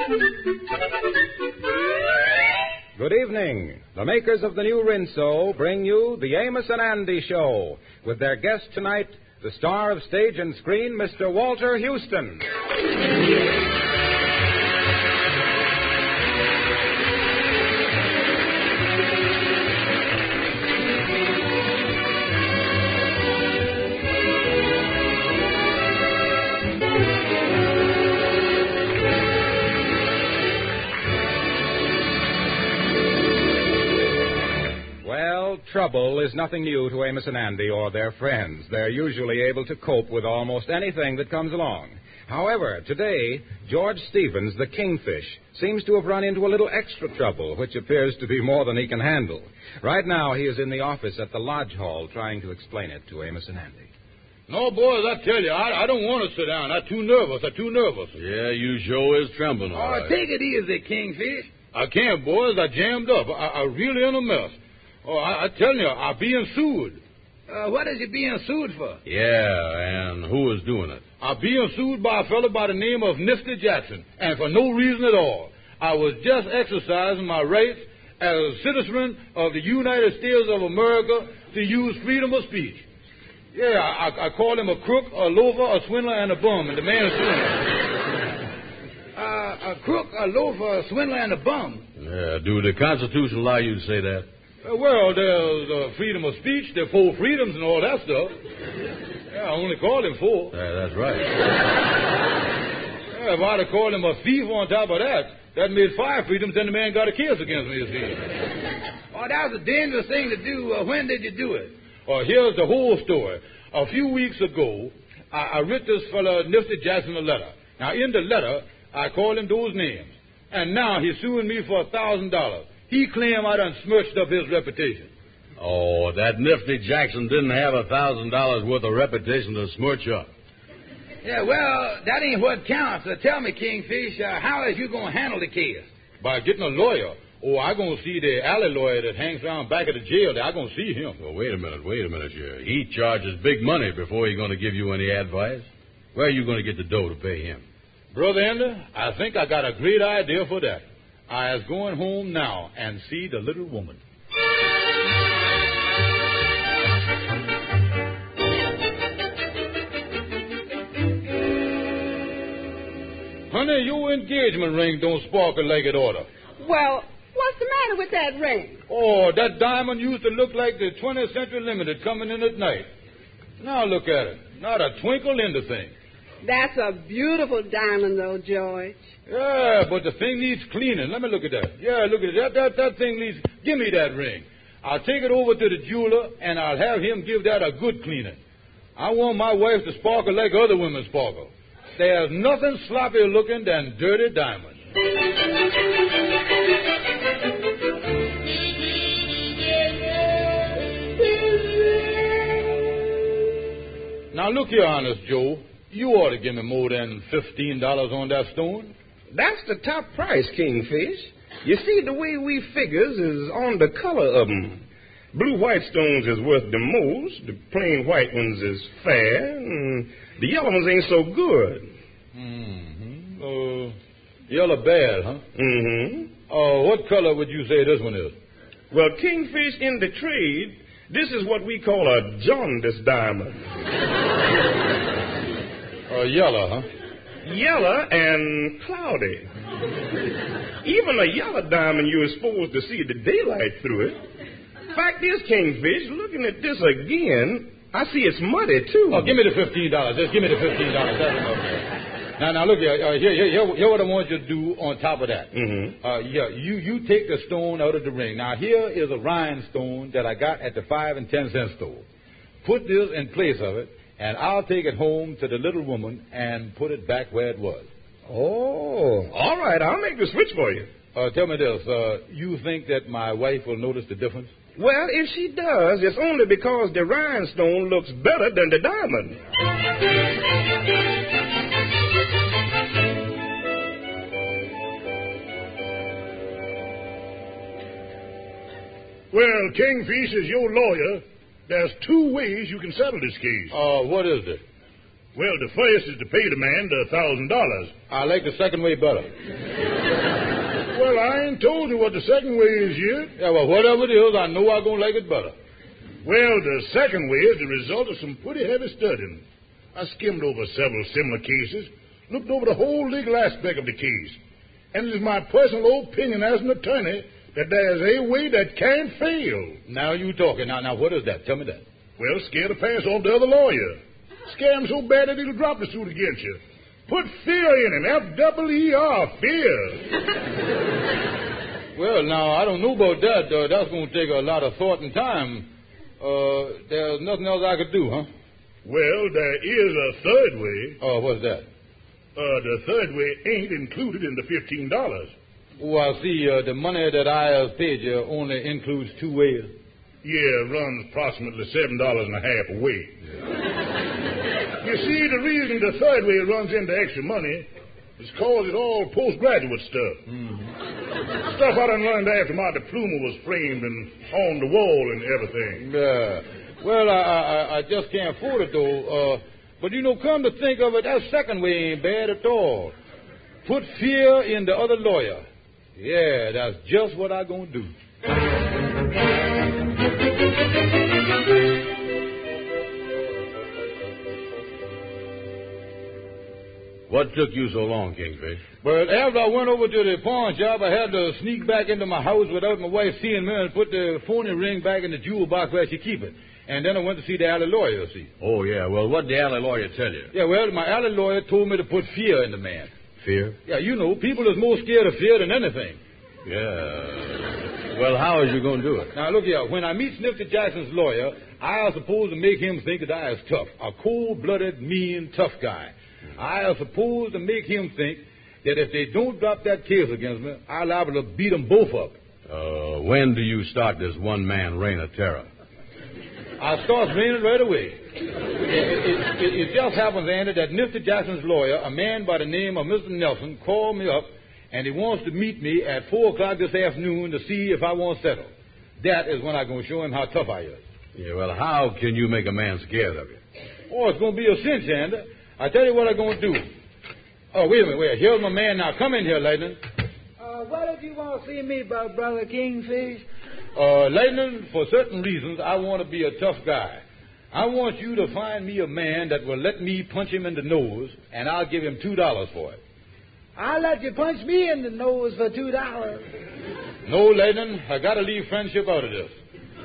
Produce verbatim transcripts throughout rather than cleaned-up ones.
Good evening. The makers of the new Rinso bring you the Amos and Andy Show with their guest tonight, the star of stage and screen, Mister Walter Houston. Trouble is nothing new to Amos and Andy or their friends. They're usually able to cope with almost anything that comes along. However, today, George Stevens, the Kingfish, seems to have run into a little extra trouble, which appears to be more than he can handle. Right now, he is in the office at the Lodge Hall trying to explain it to Amos and Andy. No, boys, I tell you, I, I don't want to sit down. I'm too nervous. I'm too nervous. Yeah, you sure is trembling, all Oh, right. take it easy, Kingfish. I can't, boys. I jammed up. I, I really in a mess. Oh, I, I tell you, I'm being sued. Uh, what is you being sued for? Yeah, and who is doing it? I'm being sued by a fellow by the name of Nifty Jackson, and for no reason at all. I was just exercising my rights as a citizen of the United States of America to use freedom of speech. Yeah, I, I called him a crook, a loafer, a swindler, and a bum, and the man is suing me. Uh, a crook, a loafer, a swindler, and a bum. Yeah, do the Constitution allow you to say that? Uh, well, there's uh, freedom of speech, there's four freedoms and all that stuff. Yeah, I only called him four. Yeah, that's right. Yeah, if I'd have called him a thief on top of that, that made five freedoms, then the man got a case against me, you see. Oh, that was a dangerous thing to do. Uh, when did you do it? Uh, here's the whole story. A few weeks ago, I, I wrote this fella Nifty Jackson a letter. Now, in the letter, I called him those names. And now he's suing me for a thousand dollars. He claimed I done smirched up his reputation. Oh, that Nifty Jackson didn't have a thousand dollars worth of reputation to smirch up. Yeah, well, that ain't what counts. Uh, tell me, Kingfish, uh, how is you going to handle the case? By getting a lawyer. Oh, I'm going to see the alley lawyer that hangs around back of the jail. I'm going to see him. Well, wait a minute, wait a minute here. He charges big money before he's going to give you any advice. Where are you going to get the dough to pay him? Brother Ender, I think I got a great idea for that. I is going home now and see the little woman. Honey, your engagement ring don't sparkle like it oughta. Well, what's the matter with that ring? Oh, that diamond used to look like the twentieth Century Limited coming in at night. Now look at it. Not a twinkle in the thing. That's a beautiful diamond, though, George. Yeah, but the thing needs cleaning. Let me look at that. Yeah, look at that. That that thing needs... Give me that ring. I'll take it over to the jeweler, and I'll have him give that a good cleaning. I want my wife to sparkle like other women sparkle. There's nothing sloppier looking than dirty diamonds. Now, look here, Honest Joe. You ought to give me more than fifteen dollars on that stone. That's the top price, Kingfish. You see, the way we figures is on the color of 'em. Blue white stones is worth the most. The plain white ones is fair. And the yellow ones ain't so good. Mm-hmm. Uh, yellow bad, huh? Mm-hmm. Uh, what color would you say this one is? Well, Kingfish, in the trade, this is what we call a jaundice diamond. Uh, yellow, huh? Yellow and cloudy. Even a yellow diamond, you're supposed to see the daylight through it. Fact is, Kingfish, looking at this again, I see it's muddy, too. Oh, give me the fifteen dollars. Just give me the fifteen dollars. That's enough. Now, now, look here. Uh, here, here, here, here what I want you to do on top of that. Mm-hmm. Uh, yeah, you, you take the stone out of the ring. Now, here is a rhinestone that I got at the five and ten cent store. Put this in place of it, and I'll take it home to the little woman and put it back where it was. Oh, all right. I'll make the switch for you. Uh, tell me this. Uh, you think that my wife will notice the difference? Well, if she does, it's only because the rhinestone looks better than the diamond. Well, Kingfish is your lawyer. There's two ways you can settle this case. Uh, what is it? Well, the first is to pay the man the thousand dollars. I like the second way better. Well, I ain't told you what the second way is yet. Yeah, well, whatever it is, I know I'm going to like it better. Well, the second way is the result of some pretty heavy studying. I skimmed over several similar cases, looked over the whole legal aspect of the case, and it is my personal opinion as an attorney that there's a way that can't fail. Now you talking. Now, now, what is that? Tell me that. Well, scare the pants off the other lawyer. Scare him so bad that he'll drop the suit against you. Put fear in him, F W E R, fear. Well, now, I don't know about that. Uh, that's going to take a lot of thought and time. Uh, there's nothing else I could do, huh? Well, there is a third way. Oh, what's that? Uh, the third way ain't included in the fifteen dollars. Oh, I see. Uh, the money that I have paid you only includes two ways. Yeah, runs approximately seven dollars and a half a way. Yeah. You see, the reason the third way runs into extra money is because it's all postgraduate stuff. Mm-hmm. Stuff I done learned after my diploma was framed and on the wall and everything. Yeah. Well, I, I I just can't afford it, though. Uh, but, you know, come to think of it, that second way ain't bad at all. Put fear in the other lawyer. Yeah, that's just what I'm going to do. What took you so long, Kingfish? Well, after I went over to the pawn shop, I had to sneak back into my house without my wife seeing me and put the phony ring back in the jewel box where she keep it. And then I went to see the alley lawyer, see. Oh, yeah. Well, what did the alley lawyer tell you? Yeah, well, my alley lawyer told me to put fear in the man. Fear? Yeah, you know, people is more scared of fear than anything. Yeah. Well, how is you going to do it? Now, look here. When I meet Snifty Jackson's lawyer, I am supposed to make him think that I is tough. A cold-blooded, mean, tough guy. I am supposed to make him think that if they don't drop that case against me, I'll liable to beat them both up. Uh, when do you start this one-man reign of terror? I start raining right away. It, it, it, it just happens, Andy, that Nifty Jackson's lawyer, a man by the name of Mister Nelson, called me up, and he wants to meet me at four o'clock this afternoon to see if I want to settle. That is when I'm going to show him how tough I is. Yeah, well, how can you make a man scared of you? Oh, it's going to be a cinch, Andy. I tell you what I'm going to do. Oh, wait a minute, wait. Here's my man now. Come in here, Lightning. Uh, what did you want to see me about, Brother Kingfish? Uh, Lightning, for certain reasons, I want to be a tough guy. I want you to find me a man that will let me punch him in the nose, and I'll give him two dollars for it. I'll let you punch me in the nose for two dollars. No, Lightning, I got to leave friendship out of this.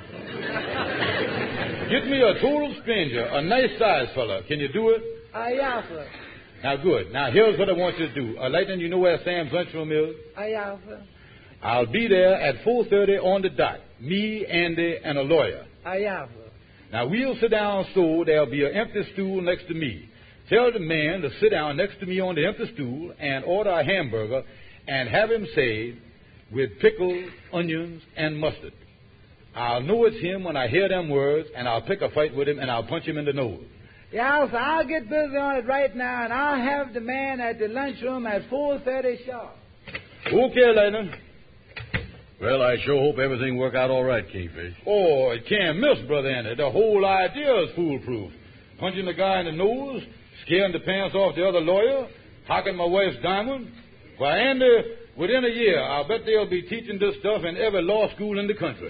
Get me a total stranger, a nice-sized fella. Can you do it? Uh, yeah, sir. Now, good. Now, here's what I want you to do. Uh, Lightning, you know where Sam's lunchroom is? Uh, yeah, sir. I'll be there at four thirty on the dot. Me, Andy, and a lawyer. Uh, yeah, sir. Now, we'll sit down so there'll be an empty stool next to me. Tell the man to sit down next to me on the empty stool and order a hamburger and have him say, with pickles, onions, and mustard. I'll know it's him when I hear them words, and I'll pick a fight with him, and I'll punch him in the nose. Yeah, sir, I'll get busy on it right now, and I'll have the man at the lunchroom at four thirty sharp. Okay, Lightning. Well, I sure hope everything work out all right, Kingfish. Oh, it can't miss, Brother Andy. The whole idea is foolproof. Punching the guy in the nose, scaring the pants off the other lawyer, hocking my wife's diamond. Why, Andy, within a year, I'll bet they'll be teaching this stuff in every law school in the country.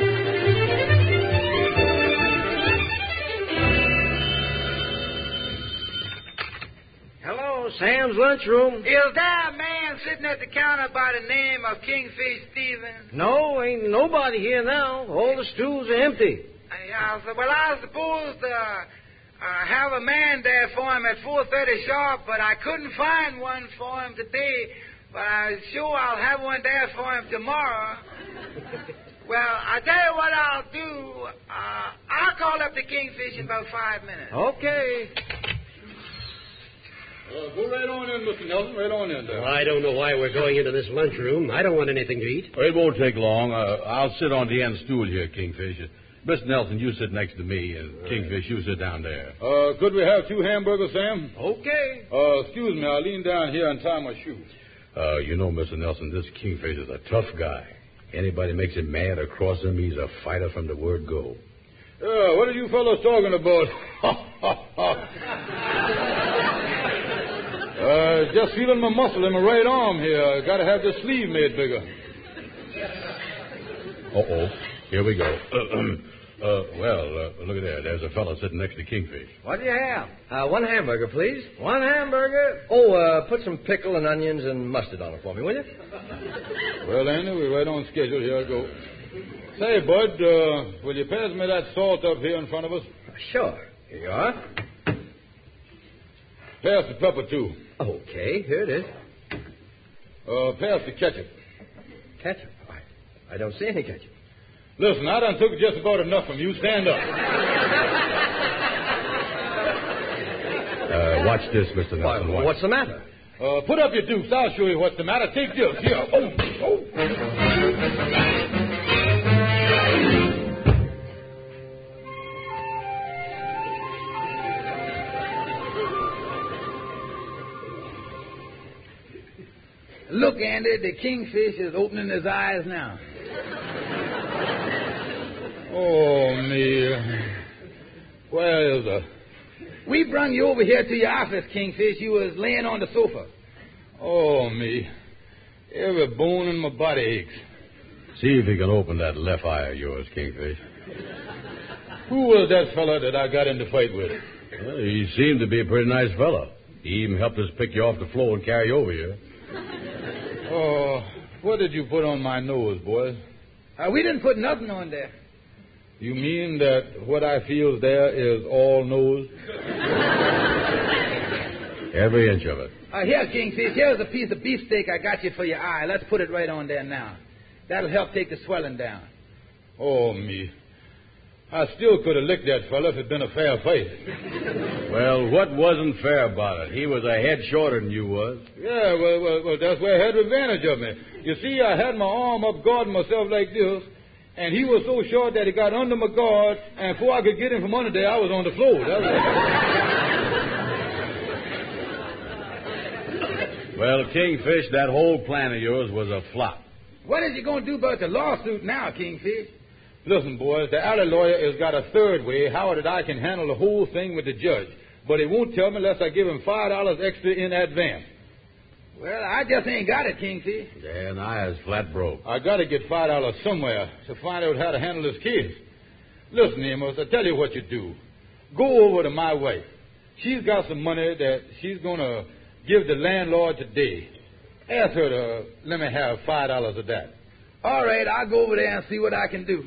Hello, Sam's lunchroom. Is there a man sitting at the counter by the name of Kingfish Stevens? No, ain't nobody here now. All the stools are empty. Yeah, sir. Well, I was supposed to uh, have a man there for him at four thirty sharp, but I couldn't find one for him today. But I'm sure I'll have one there for him tomorrow. Well, I tell you what I'll do. Uh, I'll call up the Kingfish in about five minutes. Okay. Uh, go right on in, Mister Nelson. Right on in there. Well, I don't know why we're going into this lunchroom. I don't want anything to eat. Well, it won't take long. Uh, I'll sit on the end stool here, Kingfish. Mister Nelson, you sit next to me, and right. Kingfish, you sit down there. Uh, could we have two hamburgers, Sam? Okay. Uh, excuse me, I'll lean down here and tie my shoes. Uh, you know, Mister Nelson, this Kingfish is a tough guy. Anybody makes him mad or cross him, he's a fighter from the word go. Uh, what are you fellows talking about? uh, was just feeling my muscle in my right arm here. I got to have the sleeve made bigger. Uh-oh. Here we go. uh, well, uh, look at there. There's a fellow sitting next to Kingfish. What do you have? Uh, one hamburger, please. One hamburger. Oh, uh, put some pickle and onions and mustard on it for me, will you? Well, Andy, we're right on schedule. Here I go. Say, Bud, uh, will you pass me that salt up here in front of us? Sure. Here you are. Pass the pepper, too. Okay, here it is. Uh, pass the ketchup. Ketchup? I, I don't see any ketchup. Listen, I done took just about enough from you. Stand up. Uh, watch this, Mister Nelson. Why, what's the matter? Uh, put up your dukes. I'll show you what's the matter. Take this. Here. Oh, oh. Look, Andy, the kingfish is opening his eyes now. Oh, me. Where is her? We brung you over here to your office, Kingfish. You was laying on the sofa. Oh, me. Every bone in my body aches. See if you can open that left eye of yours, Kingfish. Who was that fella that I got in the fight with? Well, he seemed to be a pretty nice fellow. He even helped us pick you off the floor and carry you over here. Oh, what did you put on my nose, boys? Uh, we didn't put nothing on there. You mean that what I feel there is all nose? Every inch of it. Uh, here, Kingfish, here's a piece of beefsteak I got you for your eye. Let's put it right on there now. That'll help take the swelling down. Oh, me. I still could have licked that fella if it'd been a fair fight. Well, what wasn't fair about it? He was a head shorter than you was. Yeah, well, well, well that's where he had advantage of me. You see, I had my arm up guarding myself like this, and he was so short that he got under my guard, and before I could get him from under there, I was on the floor. That was... Well, Kingfish, that whole plan of yours was a flop. What is you going to do about the lawsuit now, Kingfish? Listen, boys, the alley lawyer has got a third way how that I can handle the whole thing with the judge. But he won't tell me unless I give him five dollars extra in advance. Well, I just ain't got it, Kingfish. Yeah, and I is flat broke. I got to get five dollars somewhere to find out how to handle this case. Listen, Amos, I tell you what you do. Go over to my wife. She's got some money that she's going to give the landlord today. Ask her to let me have five dollars of that. All right, I'll go over there and see what I can do.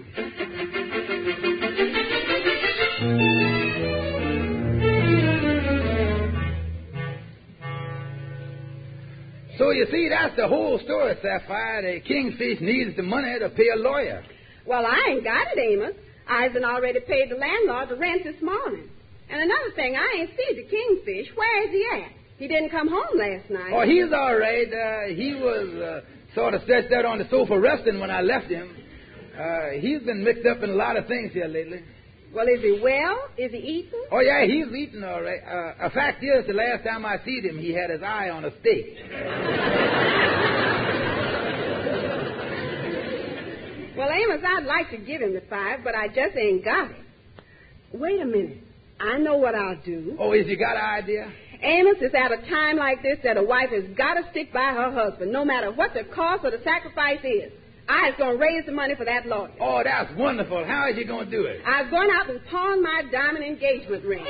So you see, that's the whole story, Sapphire. The Kingfish needs the money to pay a lawyer. Well, I ain't got it, Amos. I've already paid the landlord the rent this morning. And another thing, I ain't seen the Kingfish. Where is he at? He didn't come home last night. Oh, he's all right. Uh, he was uh, sort of stretched out on the sofa resting when I left him. Uh, he's been mixed up in a lot of things here lately. Well, is he well? Is he eating? Oh, yeah, he's eating all right. Uh, a fact is, the last time I seen him, he had his eye on a steak. Well, Amos, I'd like to give him the five, but I just ain't got it. Wait a minute. I know what I'll do. Oh, has you got an idea? Amos, it's at a time like this that a wife has got to stick by her husband, no matter what the cost or the sacrifice is. I was going to raise the money for that lawyer. Oh, that's wonderful. How is you going to do it? I was going out and pawn my diamond engagement ring.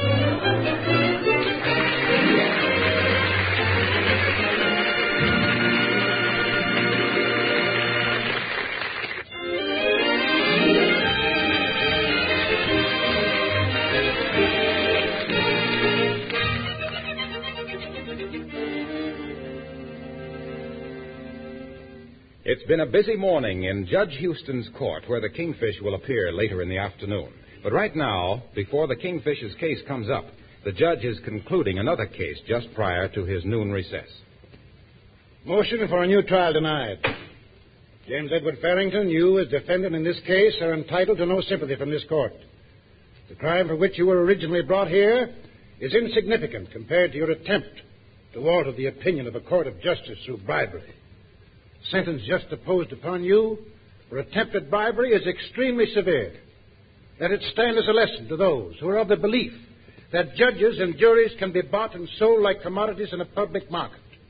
It's been a busy morning in Judge Houston's court, where the Kingfish will appear later in the afternoon. But right now, before the Kingfish's case comes up, the judge is concluding another case just prior to his noon recess. Motion for a new trial denied. James Edward Farrington, you, as defendant in this case, are entitled to no sympathy from this court. The crime for which you were originally brought here is insignificant compared to your attempt to alter the opinion of a court of justice through bribery. Sentence just imposed upon you for attempted bribery is extremely severe. Let it stand as a lesson to those who are of the belief that judges and juries can be bought and sold like commodities in a public market.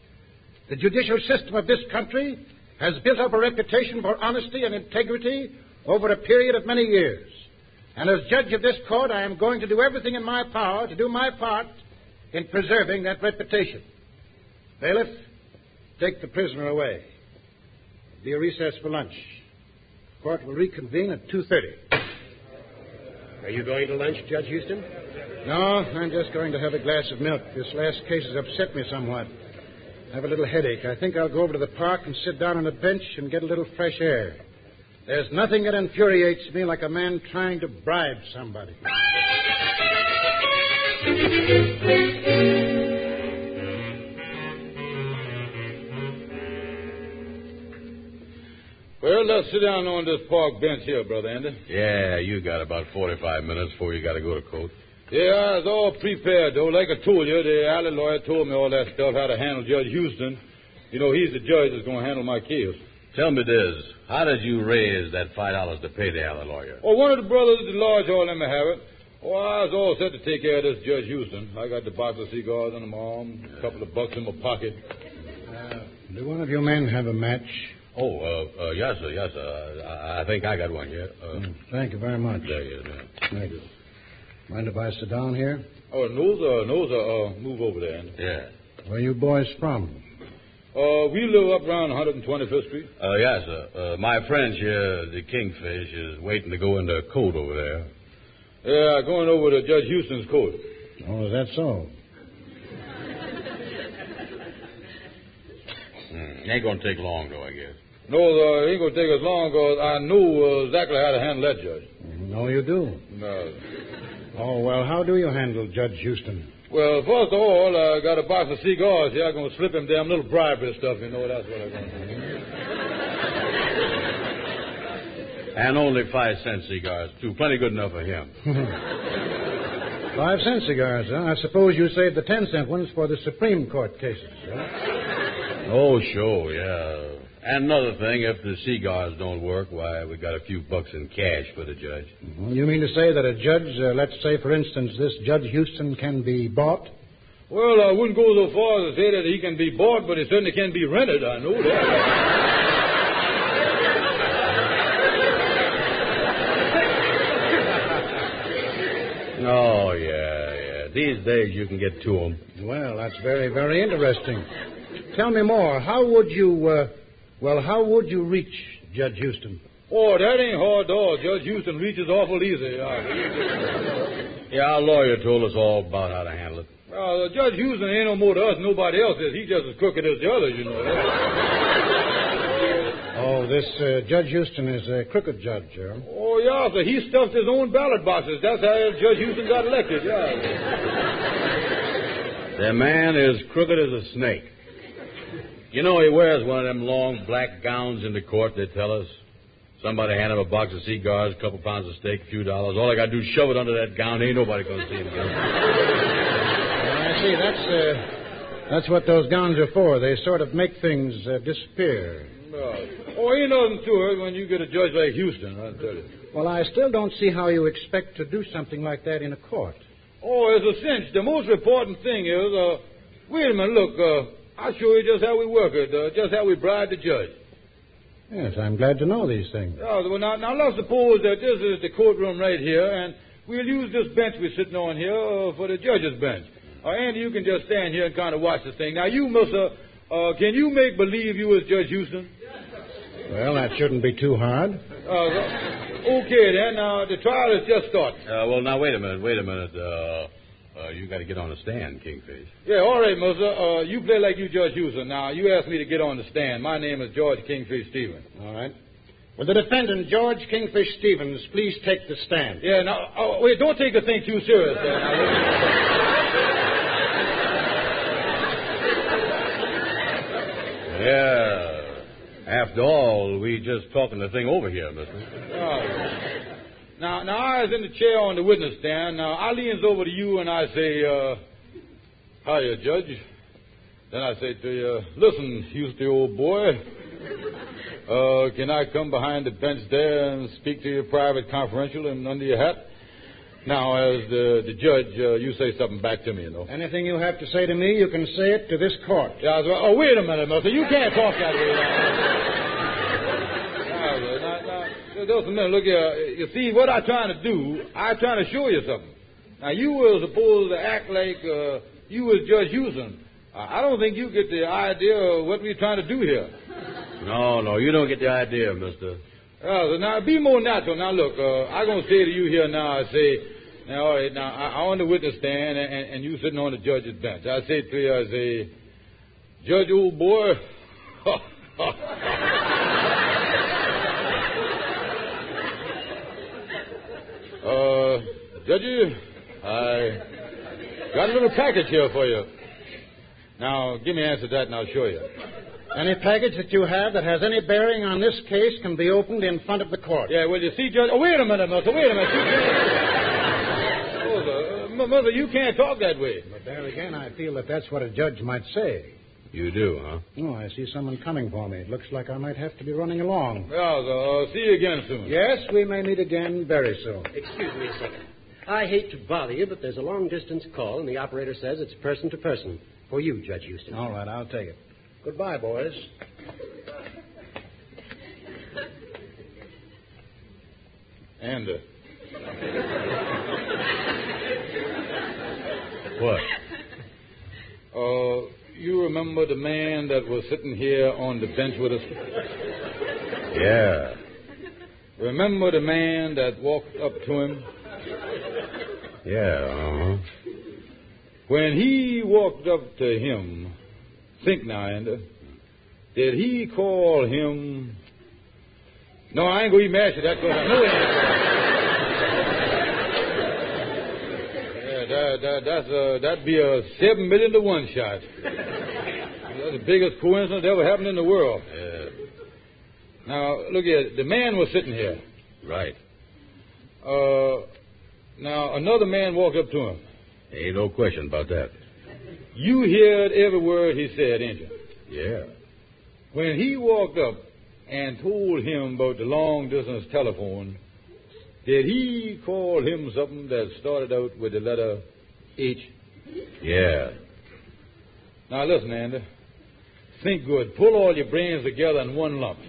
The judicial system of this country has built up a reputation for honesty and integrity over a period of many years. And as judge of this court, I am going to do everything in my power to do my part in preserving that reputation. Bailiff, take the prisoner away. There'll be a recess for lunch. The court will reconvene at two thirty. Are you going to lunch, Judge Houston? No, I'm just going to have a glass of milk. This last case has upset me somewhat. I have a little headache. I think I'll go over to the park and sit down on a bench and get a little fresh air. There's nothing that infuriates me like a man trying to bribe somebody. Well, let's sit down on this park bench here, Brother Andy. Yeah, you got about forty-five minutes before you got to go to court. Yeah, I was all prepared, though. Like I told you, the alley lawyer told me all that stuff, how to handle Judge Houston. You know, he's the judge that's going to handle my case. Tell me this. How did you raise that five dollars to pay the alley lawyer? Oh, one of the brothers at the lodge all let me have it. Oh, I was all set to take care of this Judge Houston. I got the box of cigars under my arm, a couple of bucks in my pocket. Uh, do one of you men have a match? Oh, uh, uh, yes, sir, yes, sir. I, I think I got one, yeah. Uh, mm, thank you very much. There you go. Thank you. Mind if I sit down here? Oh, no, sir, no, sir. Uh, move over there, Andy. Yeah. Where are you boys from? Uh, we live up around one twenty-fifth Street. Uh, yes, sir. Uh, my friend here, the Kingfish, is waiting to go into court over there. Yeah, going over to Judge Houston's court. Oh, is that so? Hmm. Ain't going to take long, though, I guess. No, uh, it ain't going to take us long, because I knew uh, exactly how to handle that judge. No, you do. No. Oh, well, how do you handle Judge Houston? Well, first of all, I got a box of cigars here. I'm going to slip him damn little bribery stuff, you know. That's what I'm going to do. And only five cent cigars, too. Plenty good enough for him. Five cent cigars, huh? I suppose you saved the ten cent ones for the Supreme Court cases, huh? Oh, sure, yeah. And another thing, if the cigars don't work, why, we got a few bucks in cash for the judge. Mm-hmm. You mean to say that a judge, uh, let's say, for instance, this Judge Houston can be bought? Well, I wouldn't go so far as to say that he can be bought, but he certainly can be rented. I know that. Oh, yeah, yeah. These days you can get to them. Well, that's very, very interesting. Tell me more. How would you, uh, well, how would you reach Judge Houston? Oh, that ain't hard at all. Judge Houston reaches awful easy. Yeah, our lawyer told us all about how to handle it. Well, uh, Judge Houston ain't no more to us than nobody else is. He's just as crooked as the others, you know. Oh, this uh, Judge Houston is a crooked judge, huh? Oh, yeah, so he stuffed his own ballot boxes. That's how Judge Houston got elected, yeah. The man is crooked as a snake. You know, he wears one of them long black gowns into court, they tell us. Somebody hand him a box of cigars, a couple pounds of steak, a few dollars. All I got to do is shove it under that gown. Ain't nobody going to see him again. Well, I see. That's, uh, that's what those gowns are for. They sort of make things uh, disappear. Oh, ain't nothing to it when you get a judge like Houston, I'll tell you. Well, I still don't see how you expect to do something like that in a court. Oh, it's a cinch. The most important thing is, uh, wait a minute, look, uh, I'll show you just how we work it, uh, just how we bribe the judge. Yes, I'm glad to know these things. Oh, well, now, now let's suppose that this is the courtroom right here, and we'll use this bench we're sitting on here uh, for the judge's bench. Uh, Andy, you can just stand here and kind of watch the thing. Now, you, mister, uh, can you make believe you was Judge Houston? Well, that shouldn't be too hard. Uh, okay, then. Now, the trial has just started. Uh, well, now, wait a minute, wait a minute. Uh, uh, you got to get on the stand, Kingfish. Yeah, all right, mister. Uh, you play like you Judge Houston. Now, you asked me to get on the stand. My name is George Kingfish Stevens. All right. Will the defendant, George Kingfish Stevens, please take the stand? Yeah, now, oh, wait, don't take the thing too serious. There. Now, yeah. After all, we just talking the thing over here, mister. Oh. Now, now, I was in the chair on the witness stand. Now, I leans over to you and I say, uh, hiya, Judge. Then I say to you, listen, Houston, old boy, uh, can I come behind the bench there and speak to you private, confidential, and under your hat? Now, as the, the judge, uh, you say something back to me, you know. Anything you have to say to me, you can say it to this court. Yeah, so, oh, wait a minute, mister. You can't talk that way now. now, now, now just a minute. Look here. You see, what I'm trying to do, I'm trying to show you something. Now, you were supposed to act like uh, you was Judge Houston. I don't think you get the idea of what we're trying to do here. No, no, you don't get the idea, mister. Uh, so now, be more natural. Now, look, uh, I'm going to say to you here now, I say, now, all right, now, I, I'm on the witness stand, and, and, and you sitting on the judge's bench. I say to you, I say, Judge, old boy, uh, Judge, I got a little package here for you. Now, give me an answer to that, and I'll show you. Any package that you have that has any bearing on this case can be opened in front of the court. Yeah, well, you see, Judge... Oh, wait a minute, Mother, wait a minute. Mother, uh, Mother, you can't talk that way. But there again, I feel that that's what a judge might say. You do, huh? Oh, I see someone coming for me. It looks like I might have to be running along. Well, so, uh, see you again soon. Yes, we may meet again very soon. Excuse me a second. I hate to bother you, but there's a long-distance call, and the operator says it's person to person. For you, Judge Houston. All right, I'll take it. Goodbye, boys. And, uh... What? Uh, you remember the man that was sitting here on the bench with us? Yeah. Remember the man that walked up to him? Yeah, uh-huh. When he walked up to him, think now, Andy, did he call him... No, I ain't going to even ask you that because I know it ain't. Yeah, that, that, that's a, that'd be a seven million to one shot. That's the biggest coincidence that ever happened in the world. Yeah. Now, look here, the man was sitting here. Right. Uh, now, another man walked up to him. Ain't no question about that. You heard every word he said, didn't you? Yeah. When he walked up and told him about the long-distance telephone, did he call him something that started out with the letter H? Yeah. Now, listen, Andy. Think good. Pull all your brains together in one lump.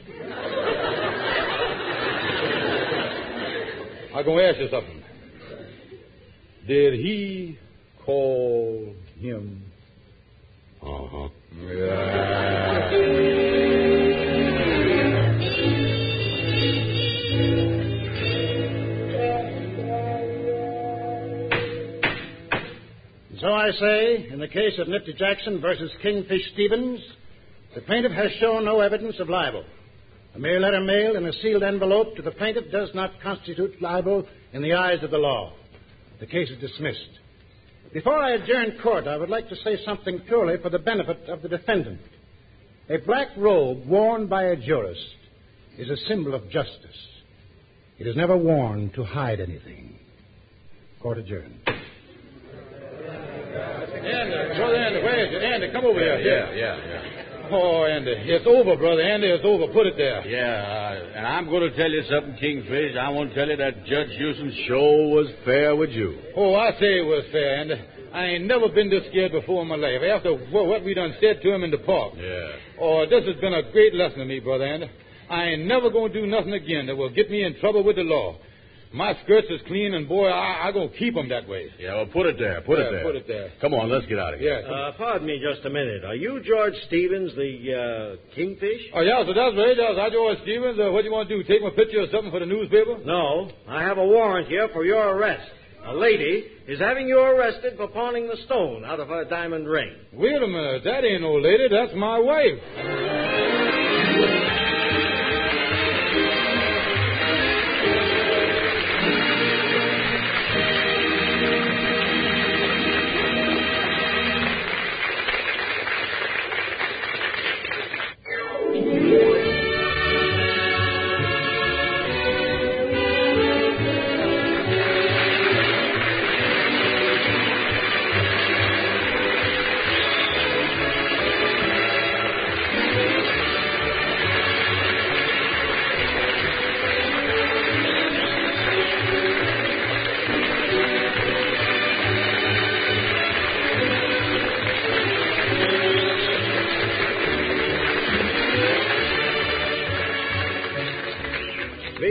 I'm going to ask you something. Did he call him? Uh-huh. Yeah. So I say, in the case of Nifty Jackson versus Kingfish Stevens, the plaintiff has shown no evidence of libel. A mere letter mailed in a sealed envelope to the plaintiff does not constitute libel in the eyes of the law. The case is dismissed. Before I adjourn court, I would like to say something purely for the benefit of the defendant. A black robe worn by a jurist is a symbol of justice. It is never worn to hide anything. Court adjourned. Andy, brother Andy, where is it? Andy, come over Yeah, here. yeah, yeah, yeah. Oh, Andy, it's over, brother Andy. It's over. Put it there. Yeah, uh, and I'm going to tell you something, Kingfish. I want to tell you that Judge Houston's show was fair with you. Oh, I say it was fair, Andy. I ain't never been this scared before in my life. After what we done said to him in the park. Yeah. Oh, this has been a great lesson to me, brother Andy. I ain't never going to do nothing again that will get me in trouble with the law. My skirts is clean, and, boy, I, I going to keep them that way. Yeah, well, put it there. Put yeah, it there. put it there. Come on, let's get out of here. Yeah. Uh, pardon me just a minute. Are you George Stevens, the uh, Kingfish? Oh, yeah, so that's right. That's I, George Stevens. Uh, what do you want to do, take my picture or something for the newspaper? No. I have a warrant here for your arrest. A lady is having you arrested for pawning the stone out of her diamond ring. Wait a minute. That ain't no lady. That's my wife.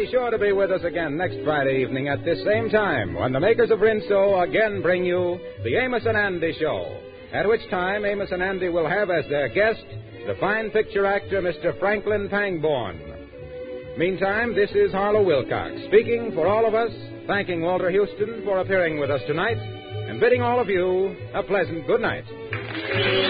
sure to be with us again next Friday evening at this same time when the makers of Rinso again bring you the Amos and Andy Show, at which time Amos and Andy will have as their guest the fine picture actor Mister Franklin Pangborn. Meantime, this is Harlow Wilcox speaking for all of us, thanking Walter Houston for appearing with us tonight, and bidding all of you a pleasant good night.